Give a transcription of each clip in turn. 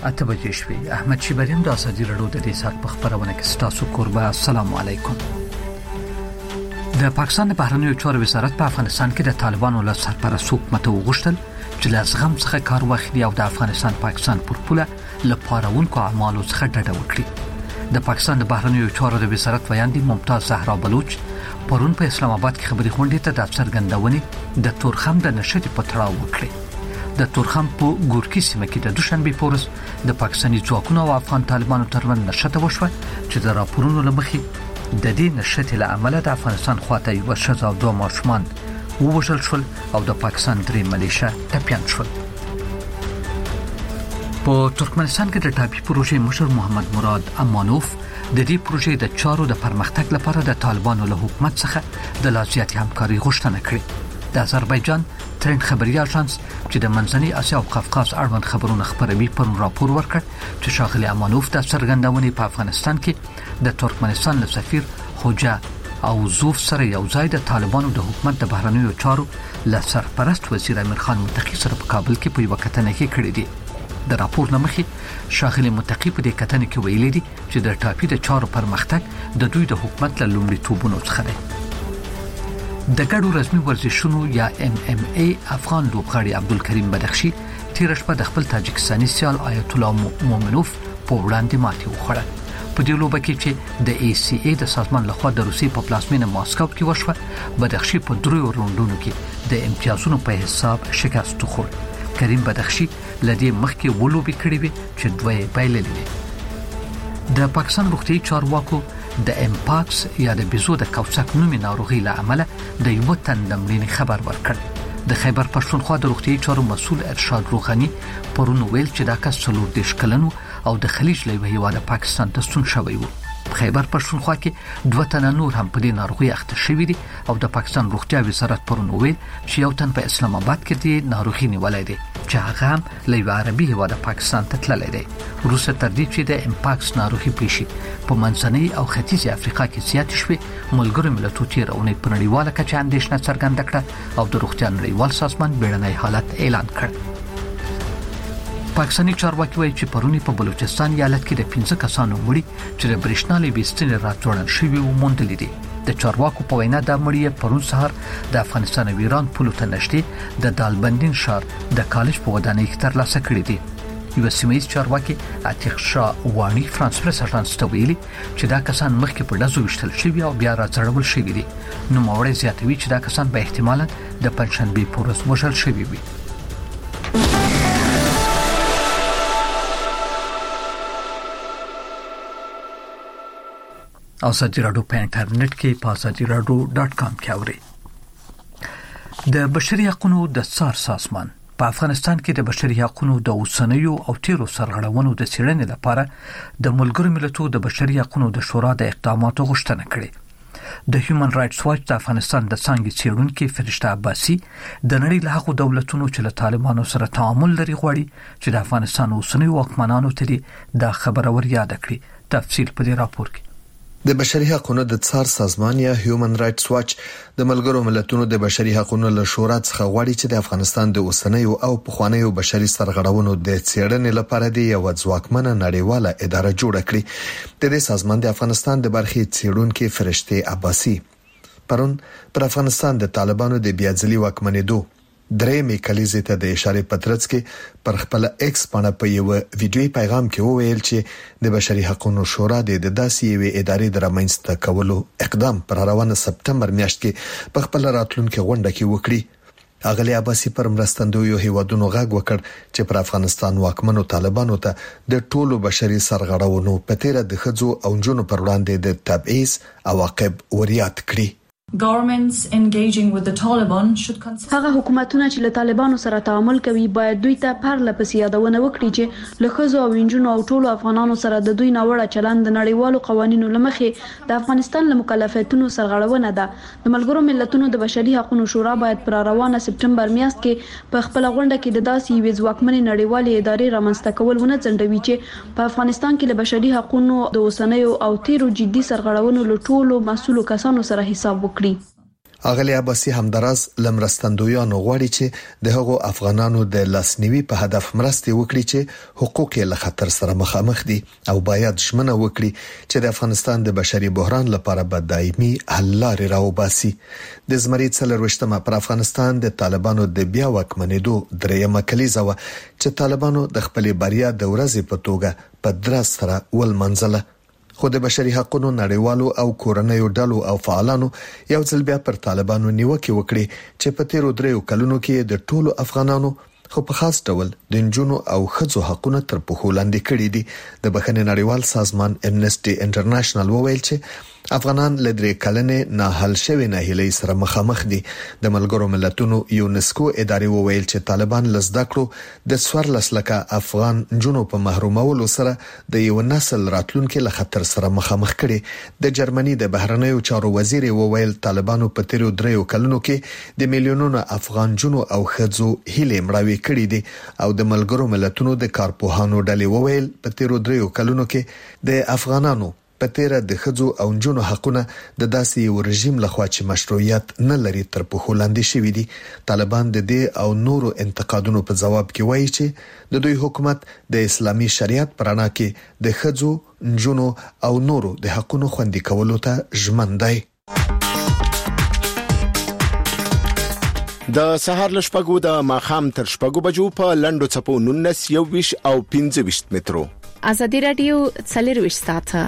اته بجې شوې. احمد شیبریم د ازادي رادیو د دې سات په خبرونه کې تاسو قربا. السلام علیکم. د پاکستان د بهرنیو چارو وزارت په افغانستان کې د طالبانو له سرپرست حکومت وغوښتل چې له زغم څخه کار واخلي او د افغانستان پاکستان پر پوله لپاره ونکو اعمالو څخه ډډه وکړي. د پاکستان د بهرنیو چارو د وزارت ویاندې ممتاز زهرا بلوچ پرون په اسلام آباد کې خبري غونډې ته د څرګندونې د تورخم د نشټ په تړاو وکړي. د تورخم په ګورکي سیمه کې د دوشنبه پورس د پاکستاني ځواکونو او افغان طالبانو ترمن نشټه وشوه چې د راپورونو لمخې د دې نشټې له امله د افغانستان خواته یو ښځه او دوه ماشومان ووژل شول او د پاکستان درې ملیشه ټپيان شول. په ترکمنستان کې د ټاپي پروژې مشر محمد مراد امانوف د دې پروژې د چارو د پرمختګ لپاره د طالبانو له حکومت څخه د لازمي همکاري غوښتنه کړې. د آذربایجان ترند خبري اژانس چې د منځنۍ اسیا او قفقاز اړوند خبرونه خبروي پر راپور ورکړ چې شاغلي امانوف د څرګندونې په افغانستان کې د ترکمنستان له سفیر خوجا او زوف سره یو ځای د طالبانو د حکومت د بهرنیو چارو له سرپرست وزیر امیر خان متقی سره په کابل کې په یو کتنه کې کړې دي. د راپور لمخې شاغلي متقی په دې کتنه کې ویلي دي چې د ټاپي د چارو پرمختګ د دوی د حکومت له لومړیتوبونو څخه دی. د ګډو رسمي ورزشونو یا MMA افغان لوبغاړي عبدالکریم بدخشي تیر شپه د خپل تاجکستاني سیال آیت الله مومنوف په وړاندې ماتې وخوړه. په دې لوبه کې چې د ACA د سازمان لخوا د روسي په پلازمینه ماسکو کې وشوه، بدخشي په دریو راوندونو کې د امتیازونو په حساب شکست وخوړ. کریم بدخشي لدې مخکې ولوبي کړې وي چې دوی بایللې وي. د پاکستان روغتي چارواکو د امپاکس یا د بيزو د کوڅک نومي ناروغي له امله د یو تن د مړینې خبر ورکړ. د خیبر پښتونخوا د روغتي چارو مسول ارشاد روغاني پرون ویل چې دا کس 40 کلن او د خلیج له هیواده پاکستان ته ستون شوی و. خیبر پښتونخوا کې 2 تن نور هم په دې ناروغي اخته شوی دي او د پاکستان روغتیا وزارت پرون ویل چې یو تن په اسلام آباد کې د ناروغي نیولای دی چې هغه هم له عربي هیواده پاکستان ته تللی دی. روسه تر دې چې د امپاکس ناروغي پیښې په منځنۍ او ختیځ افریقا کې زیات شوه، ملګرو ملتونو تیرونه په نړیواله کچه اندېښنه څرګنده کړه او د روغتیا نړیوال سازمان بیړنی حالت اعلان کړ. پاکستاني چارواکي وایي چې پرونی په بلوچستان ایالت کې د 15 کسانو مړي چې د برېښنالي بيستنې راځوړل شوی و موندل دي. د چارواکو په وینا د مړي پرون سهار د افغانستان او ایران پولو ته نشته د دالبندین شهر د کالج په ودانۍ کې ترلاسه کړی دي. یو سیمایي چارواکي عتیق شاه وانی فرانس پریس اژانس ته ویلي چې دا کسان مخکې په ډزو وشتل شوی او بیا راځړول شوی دي. نو موري زیاتوي چې دا کسان به احتمالاً د پنځشنبه پورس وشل شوی وي. ازادي رادیو په انټرنیټ کې په azadiradio.com کې اوري. د بشري حقوقو د څار سازمان په افغانستان کې د بشري حقوقو د اوسنیو او تیرو سرغړونو د څېړنې لپاره د ملګرو ملتونو د بشري حقوقو د شورا د اقداماتو غوښتنه کړې. د هیومن رائټس واچ د افغانستان د څنګه څېړونکو فرشته عباسي د نړۍ له هغو دولتونو چې له طالبانو سره تعامل لري غواړي چې د افغانستان اوسنیو واکمنانو ته د خبره ور یاد کړي. تفصیل په دې راپور کې. د بشري حقوقو د څار سازمان یا هیومن رائټس واچ د ملګرو ملتونو د بشري حقوقو له شورا څخه غواړي چې د افغانستان د اوسنیو او پخوانیو بشري سرغړونو د څېړنې لپاره د یو ځواکمنه نړیواله اداره جوړه کړي. د دې سازمان د افغانستان د برخې څېړونکو فرشته عباسي پرون پر افغانستان د طالبانو د بیاځلي واکمنېدو درېمې کلیزې ته د اشاره پترڅ کې پر خپل ایکس باندې په یو ویډیوي پیغام کې وویل چې د بشري حقوقو شورا د داسې یوې ادارې د رامنځته کولو اقدام پر روانه سپتمبر میاشت کې په خپل راتلونکو غونډه کې وکړي. اغلی عباسي پر مرستندویو هیوادونو غږ وکړ چې پر افغانستان واکمنو طالبانو ته د ټولو بشري سرغړونو په تیر د خځو او جنونو پر وړاندې د تبعیض عواقب وریاد کړي. هغه حکومتونه چې له طالبانو سره تعامل کوي باید دوی ته پرله پسې یادونه وکړي چې له ښځو او نجونو او ټولو افغانانو سره د دوی ناوړه چلند د نړیوالو قوانینو لمخې د افغانستان له مکلفیتونو سرغړونه ده. د ملګرو ملتونو د بشري حقوقو شورا باید پر روانه سپتمبر میاشت کې په خپل غونډه کې د داسې یوې ځواکمنې نړیوالې ادارې رامنځته کول ونه ځنډوي چې په افغانستان کې له بشري حقوقو د اوسنیو او تیرو جدي سرغړونو له ټولو مسؤلو کسانو سره حساب وکړي. اغلی عباسی همدراز لمرستندویانو غواړي چې د هغو افغانانو د لاسنیوي په هدف مرستې وکړي چې حقوق یې له خطر سره مخامخ دي او باید ژمنه وکړي چې د افغانستان د بشري بحران لپاره به دایمي حل لارې راوباسي. د زمري 24مه پر افغانستان د طالبانو د بیا واکمنېدو درېیمه کلیزه و چې طالبانو د خپلې بریا د ورځې په توګه په دراز سره ولمنځله. خو د بشري حقوقو نړیوالو او کورنیو ډلو او فعالانو یو ځل بیا پر طالبانو نیوکه وکړي چې په تیرو 3 کلونو کې د ټولو افغانانو خو په خاص ډول د انجونو او ښځو حقوقونه تر پښو لاندې کړي دي. د بخښنې نړیوال سازمان امنسټي انټرنیشنل وویل چې افغانان له 3 کلنې نه حل شوی نه هلي سره مخامخ دي. د ملګرو ملتونو یونسکو ادارې وویل چې طالبان لزده کړو د 14 لکه افغان جنو په محرومولو سره د یو نسل راتلونکو له خطر سره مخامخ کړي. د جرمني د بهرنیو چارو وزیر وویل طالبانو په تیرو 3 کلونو کې د میلیونونو افغان جنو او ښځو هیلې مړاوي کړي دي او د ملګرو ملتونو د کارپوهانو ډلې وویل په تیرو 3 کلونو کې د افغانانو په تیره د ښځو او نجونو حقونه د داسې یو رژیم لخوا چې مشروعیت نه لري تر پښو لاندې شوی دي. طالبان د دې او نورو انتقادونو په جواب کې وایي چې د دوی حکومت د اسلامي شریعت پرانا کې د ښځو، نجونو او نورو د حقونو خوندي کولو ته ژمن دی. د سهار لشپګو د ماخام تر شپګو بجو په لندو چپو 19 21 او 25 مترو. ازادي رادیو څلرويش ساعته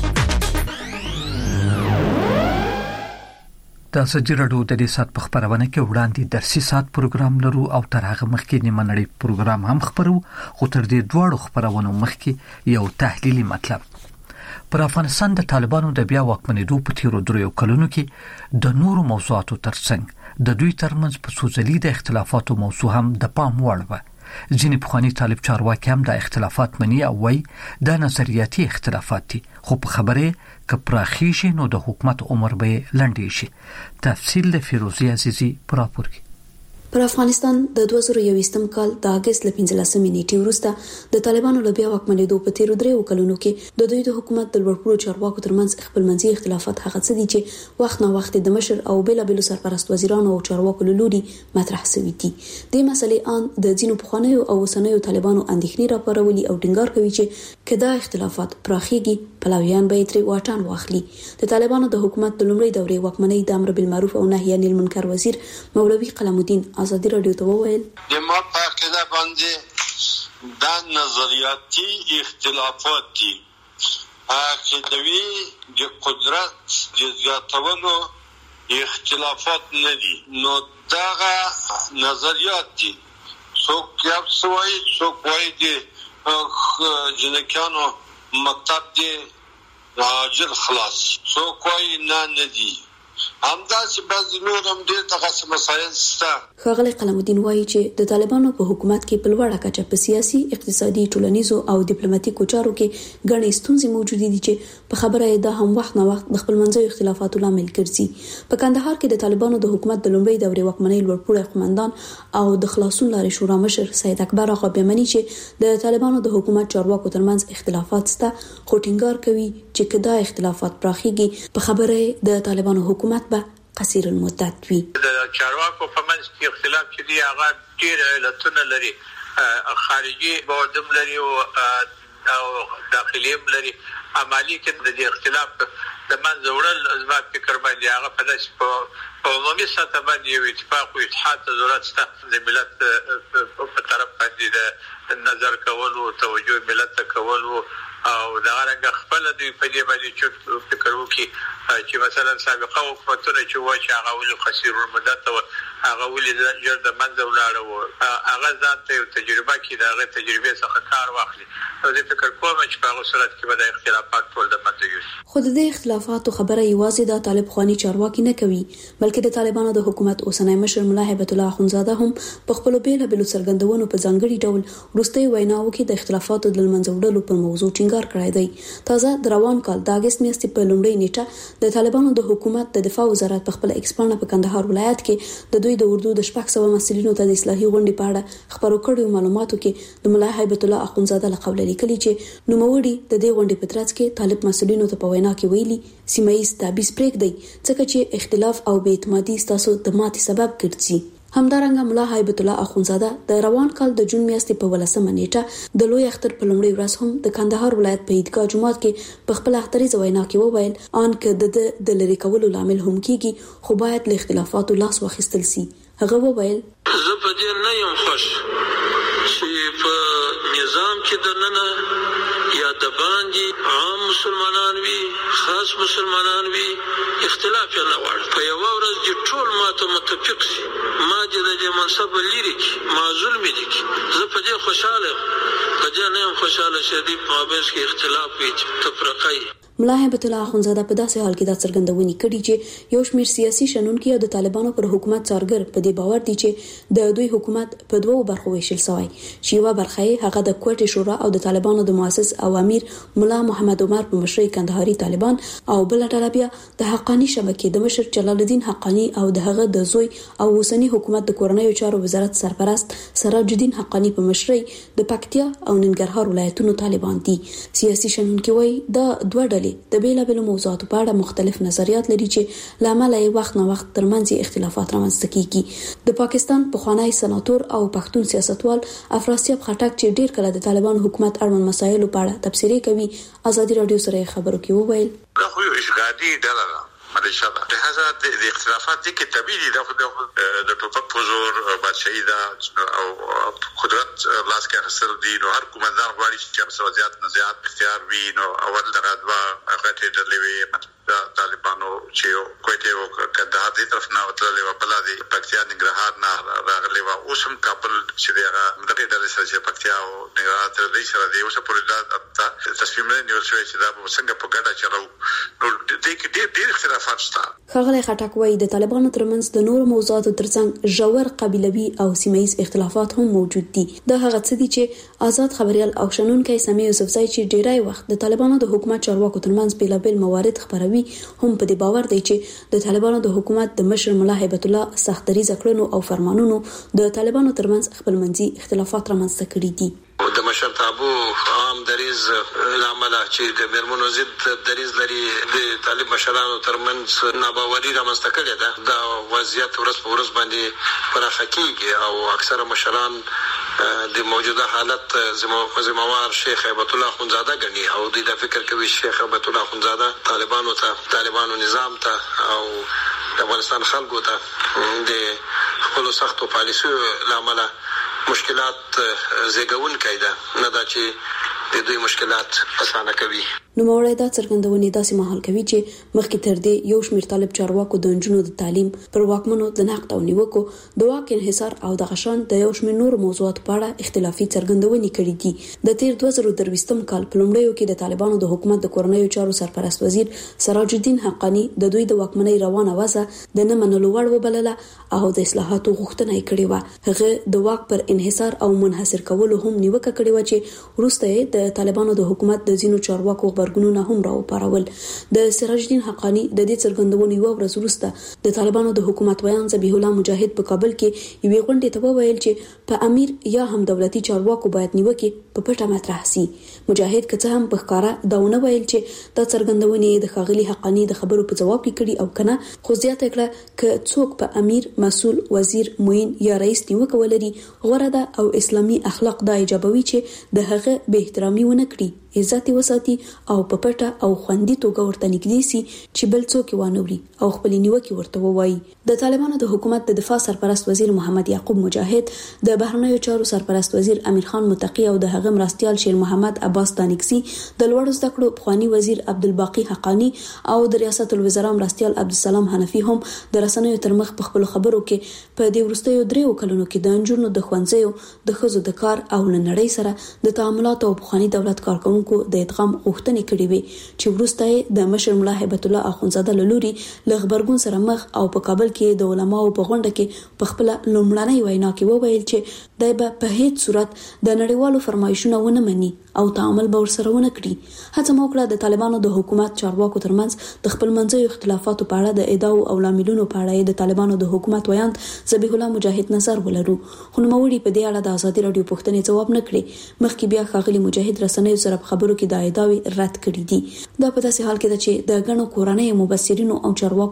د ازادي رادیو د دې سات په خبرونه کې وړاندې درسي سات پروګرام لرو او تر هغه مخکې نیمه نړۍ پروګرام هم خبرو. خو تر دې دواړو خبرونو مخکې یو تحلیلي مطلب. پر افغانستان د طالبانو د بیا واکمنېدو په تیرو 3 کلونو کې د نورو موضوعاتو ترڅنګ د دوی ترمنځ په سوزلي د اختلافاتو موضوع هم د پام وړ و. ځینې پخوانی طالب چارواکي هم د اختلافات مني او وايي د نظریاتي اختلافات دي، خو په خبره که پراخیږي نو د حکومت عمر به لنډی شي. تفصیل له فیروزی عزیزی پر راپور کې. پر افغانستان د 2021م کال د اگست ل 15مې نیټې وروسته د طالبانو له بیا واکمنېدو په تیرو 3 کلونو کې د دوی د حکومت د لوړپوړو چارواکو ترمنځ خپلمنځي اختلافات هغه څه دي چې وخت نه وخت د مشر او بېلابېلو سرپرست وزیرانو او چارواکو له لوري مطرح شوي دي. د مسلې ان د ځینو پخوانیو او اوسنیو طالبانو اندېښنې راپارولي او ټینګار کوي چې کدا اختلافات پراخيږي پلاویان به ترې واټن واخلي. د طالبانو د حکومت د لومړۍ دورې واکمنۍ د امر بالمعروف او نهي عن المنکر وزیر مولوي قلم الدین ازادي رادیو ته وویل د ما په عقیده باندې دا نظریاتي اختلافات دي، عقیدوي د قدرت د زیاتولو اختلافات نه دي. نو دا نظریات دي، څوک یو څوی څوک وایي د جنکانو مکتب دی راجل خلاص، څوک وایي نه دي. همداسې بعضې نور هم ډېر دغسې مسایل شته. ښاغلی قلم الدین وایي چې د طالبانو په حکومت کې په لوړه کچه په سیاسي، اقتصادي، ټولنیزو او ډیپلوماټیکو چارو کې ګڼې ستونزې موجودې دي چې په خبره یې دا هم وخت نه وخت د خپلمنځیو اختلافاتو لامل ګرځي. په کندهار کې د طالبانو د حکومت د لومړۍ دورې واکمنۍ لوړپوړی قومندان او د خلاصون لارې شورا مشر سید اکبر آقا بیمني چې د طالبانو د حکومت چارواکو ترمنځ اختلافات شته، خو ټینګار کوي چې کدا اختلافات پراخيږي په خبره د طالبانو حکومت به قصير المدت وي. د چارواکو په منځ کې اختلاف چې دی هغه ډېر علتونه لري، خارجي بودم لري او داخلي لري. عملی کې د اختلاف د منځ وړل زما فکر باندې هغه په داسې په عمومي سطح باندې یو اتفاق او اتحاد ضرورت شته. د ملت په طرف باندې د نظر کولو، توجه ملت ته کولو او دا رنګ خپل د په دې باندې چې فکر وکړي چې مثلا سابقه حکومتونه چې و چې هغه ولې قصير المدت او هغه ولې جوړ د منځ ولاړ او هغه ذات ته تجربه کې دا غي تجربه څخه کار واخلي. زه فکر کوم چې په هغه صورت کې به د اختلافات ټول د منځ یوسي. خو د دې اختلافاتو خبره یوازې د طالب خواني چارواکي نه کوي، بلکې د طالبانو د حکومت اوسنۍ مشر ملا هیبت الله اخونزاده هم په خپل بیلابېلو څرګندونو په ځانګړي ډول وروستي ویناو کې د اختلافاتو د منځ وړلو پر موضوع ټینګار کړی دی. تازه د روان کال د اگست میاشتې په لومړۍ نیټه د طالبانو د حکومت د دفاع وزارت په خپل ایکس پاڼه په کندهار ولایت کې د دوی د اردو د 600 مسلینو ته د اصلاحي غونډې په اړه خبرو کړو معلوماتو کې د ملا هیبت الله اخونزاده لقب لیکلي چې نوموړي د دې غونډې په ترڅ کې طالب مسلینو ته په وینا کې ویلي سیمه ییز تابعیض پرېږدي ځکه چې اختلاف او بې اعتمادي ستاسو د ماتې سبب ګرځي. همدارنګه ملا هیبت الله اخونزاده د روان کال د جون میاشتې په 18 نیټه د لوی اختر په لومړۍ ورځ هم د کندهار ولایت په عیدګاه جومات کې په خپل اختریزه وینا کې وویل ان که د لری کولو لامل هم کیږي خو باید له اختلافاتو لاس واخیستل سي. هغه وویل زه په دې نه یم خوش چې په نظام کې د نن یا د باندې عام مسلمانان وي خاص مسلمانان وي اختلاف یې نه وړ په یو ورځ دې ټول ماته متفق شي ما دې د منصب لري کې ما ظلم دي کې زه په دې خوشاله په دې نه یم خوشاله چې دې په مابین کې اختلاف وي تفرقه. ملا هیبت الله اخونزاده په داسې حال کې دا څرګندونې کړي چې یو شمېر سیاسي شنونکي او د طالبانو پر حکومت څارګر په دې باور دي چې د دوی حکومت په دوو برخو ویشل شوی چې یو برخه هغه د کوټې شورا او د طالبانو د مؤسس او امیر ملا محمد عمر په مشرۍ کندهاري طالبان او بل ډله بیا د حقانی شبکې د مشر جلال الدین حقانی او د هغه د زوی او اوسنی حکومت د کورنیو چارو وزارت سرپرست سراج الدین حقانی په مشرۍ د پکتیا او ننګرهار ولایتونو طالبان دي. سیاسي شنونکي وایي دا دوه ډلې د بیلابیلو موضوعاتو په اړه مختلف نظریات لري چې لامل یې وخت نه وخت ترمنځ اختلافات رامنځته کیږي. د پاکستان پخوانی سناتور او پښتون سیاستوال افراسیاب خټک چې ډیر کله د طالبان حکومت اړوند مسایلو په اړه تبصرې کوي ازادي رادیو سره خبرو کې وویل دا خو یو اشغالي ډله ده مليشه ده په هغه د اختلافات دي کې طبيعي د ټوپک په زور بادشاہي ده او قدرت لاس کې اخیستل دي نو هر کومندان غواړي چې مسولیت نه زیات اختیار وي نو اول دغه دوا هغه ته دلوي طالبانو چې کوټه او کندهار دې طرف نه وتلې و بل دي پکتیا ننګرهار نه راغلي و اوس هم کابل چې هغه دغه ډلې سره چې پکتیا او ننګرهار ته دې سره دی اوس په لږه تصمیم نه نیول شوی چې دا څنګه په ګډه چلو نو دې کې ډېر اختلافات شته. ښاغلی خټک وایي د طالبانو ترمنځ د نورو موضوعاتو ترڅنګ ژور قبیلوي او سیمه‌ییز اختلافات هم موجود دي. دا هغه څه دي چې آزاد خبريال او شنونکي سمیع یوسفزۍ چې ډیری وخت د طالبانو د حکومت چارواکو ترمنځ بیلابیل موارد خبروي هم په دې باور دی چې د طالبانو د حکومت د مشر ملا هیبت الله سختدریزه کړنو او فرمانونو د طالبانو ترمنځ خپلمنځي اختلافات رامنځته کړي دي. د مشرتابو عام دریز لامل چې د میرمنو ضد دریز لري د طالب مشرانو ترمنځ ناباوري رامنځته کړې ده. دا وضعیت ورځ په ورځ باندې پراخه کیږي او اکثره مشران د موجوده حالت ذمہوار شیخ هیبت الله اخونزاده ګڼي او دوی د فکر کوي شیخ هیبت الله اخونزاده طالبانو نظام ته او د افغانستان خلکو ته د خپل سختو پالیسیو لامل مشکلات زیږون کیده نه دا چې د دوی مشکلات اسانه کوي. نو موړی دا څرګندونې داسې مهال کوي چې مخکې تر دې یو شمېر طالب چارواکو د نجونو د تعلیم پر واکمنو د نقد او نیوکو د واک انحصار او د غشان د یو شمېر نور موضوعات په اړه اختلافي څرګندونې کړې دي. د تیر 2023 کال په لومړیو کې د طالبانو د حکومت د کورنیو چارو سرپرست وزیر سراج الدین حقانی د دوی د واکمنۍ روانه وځه د نه منلو وړ وبلله او د اصلاحاتو غوښتنه یې کړې و. هغه د واک پر انحصار او منحصر کولو هم نیوکه کړې و چې وروسته د طالبانو د حکومت د ځینو چارواکو خبرګونونه هم راوپارول. د سراج الدین حقانی د دې څرګندونې یو ورځ وروسته د طالبانو د حکومت ویان ذبیح الله مجاهد په کابل کې یوې غونډې ته وویل چې په امیر یا هم دولتي چارواکو باید نیوکې په پټه مطرح سي. مجاهد که څه هم په ښکاره داونه ویل چې دا څرګندونې د ښاغلي حقانی د خبرو په جواب کې کړي او کنه خو زیاته کړه ک څوک په امیر مسؤل وزیر معین یا رئیس نیوکه ولري غوړه ده او اسلامي اخلاق دا ایجابوي چې د هغه به احترامي ونه کړي عزت وساتي او په پټه او خوندي توګه ورته نږدې سي چې بل څوک وانوري او خپل نیوکه ورته ووایي. د طالبانو د حکومت د دفاع سرپرست وزیر محمد یعقوب مجاهد د بهرنیو چارو سرپرست وزیر امیر خان متقی او د هغه مرستيال شیر محمد عباس دانکسي د لوړو زده کړو پخوانی وزیر عبدالباقی حقانی او د ریاست الوزرا مرستيال عبدالسلام حنفي هم د رسنیو ترمخ په خپل خبرو کې په دې ورستیو دریو کلونو کې د انجونو د خوانځیو د خزو د کار او نړۍ سره د تعاملات او پخوانی دولت کارکونکو د ادغام غوښتنې کړې وي چې وروسته د مشر ملا هیبت الله اخونزاده لوري لغبرګون سره مخ او په کابل کې د علماو په غونډه کې په خپل لومړنۍ وینا کې وویل چې دای په هیڅ صورت د نړیوالو فرمایشونو ونه مني او تعامل به ورسره ونه کړي. هڅه موکړه د طالبانو د حکومت چارواکو ترمنځ د خپل منځي اختلافاتو په اړه د ادعاو او لاملونو په اړه د طالبانو د حکومت ویاند ذبیح الله مجاهد نظر ولرو. خو نوموړي په دې اړه د ازادي رادیو پوښتنې جواب نه کړي. مخکې بیا ښاغلي مجاهد رسنیو سره په خبرو کې د ادعاوې رد کړې دي. دا په داسې حال کې ده چې د غنو کورنۍ مبصرینو او چارواکو